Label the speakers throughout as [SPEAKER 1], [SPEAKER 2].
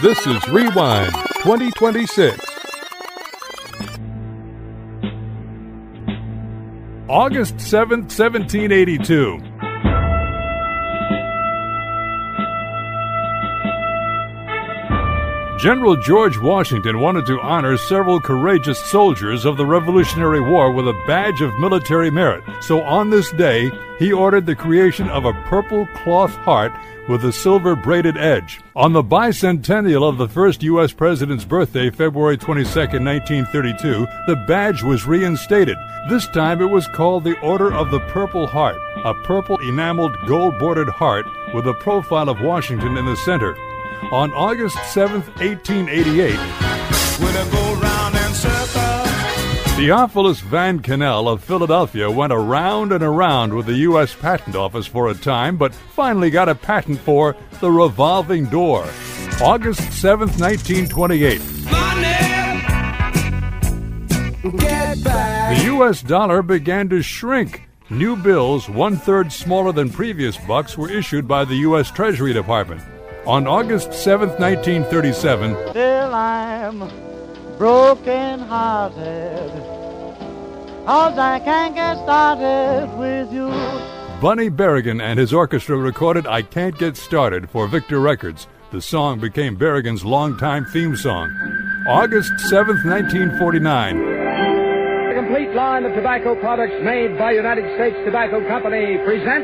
[SPEAKER 1] This is Rewind 2026. August 7th, 1782. General George Washington wanted to honor several courageous soldiers of the Revolutionary War with a badge of military merit. So on this day, he ordered the creation of a purple cloth heart with a silver braided edge. On the bicentennial of the first U.S. president's birthday, February 22, 1932, the badge was reinstated. This time it was called the Order of the Purple Heart, a purple enameled gold-bordered heart with a profile of Washington in the center. On August 7, 1888, Theophilus Van Kannel of Philadelphia went around and around with the U.S. Patent Office for a time, but finally got a patent for the revolving door. August 7, 1928. The U.S. dollar began to shrink. New bills, 1/3 smaller than previous bucks, were issued by the U.S. Treasury Department. On August 7, 1937,
[SPEAKER 2] still I'm broken-hearted, 'cause I can't get started with you.
[SPEAKER 1] Bunny Berrigan and his orchestra recorded I Can't Get Started for Victor Records. The song became Berrigan's longtime theme song. August 7, 1949.
[SPEAKER 3] A complete line of tobacco products made by United States Tobacco Company present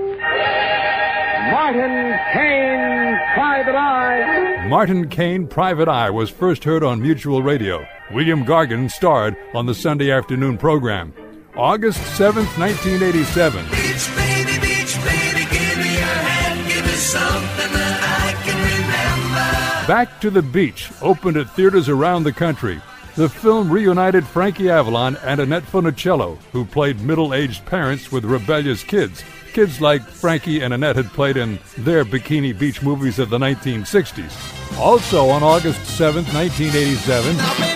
[SPEAKER 3] Martin Caine, Private Eye.
[SPEAKER 1] Martin Caine, Private Eye was first heard on Mutual Radio. William Gargan starred on the Sunday afternoon program. August 7th, 1987.
[SPEAKER 4] Beach baby, give me your hand, give me something that I can remember.
[SPEAKER 1] Back to the Beach opened at theaters around the country. The film reunited Frankie Avalon and Annette Funicello, who played middle-aged parents with rebellious kids. Kids like Frankie and Annette had played in their Bikini Beach movies of the 1960s. Also on August 7th, 1987,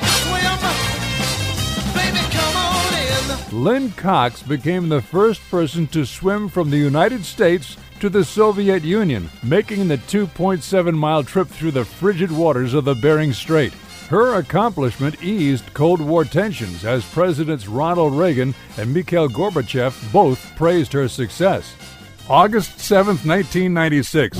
[SPEAKER 1] Lynn Cox became the first person to swim from the United States to the Soviet Union, making the 2.7-mile trip through the frigid waters of the Bering Strait. Her accomplishment eased Cold War tensions as Presidents Ronald Reagan and Mikhail Gorbachev both praised her success. August 7, 1996.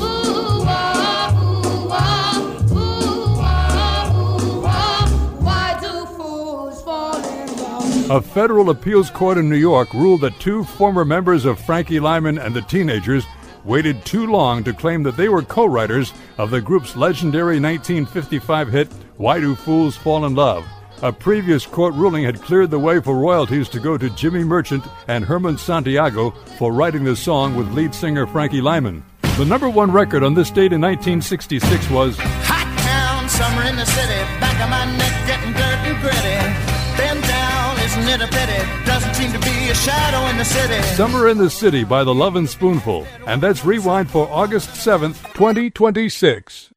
[SPEAKER 1] A federal appeals court in New York ruled that two former members of Frankie Lyman and the Teenagers waited too long to claim that they were co-writers of the group's legendary 1955 hit, Why Do Fools Fall in Love? A previous court ruling had cleared the way for royalties to go to Jimmy Merchant and Herman Santiago for writing the song with lead singer Frankie Lyman. The number one record on this date in 1966 was
[SPEAKER 5] Hot town, summer in the city, back of my neck getting dirt and gritty. Bend down, isn't it a pity? Doesn't seem to be a shadow in the city.
[SPEAKER 1] Summer in the City by the Lovin' Spoonful. And that's Rewind for August 7th, 2026.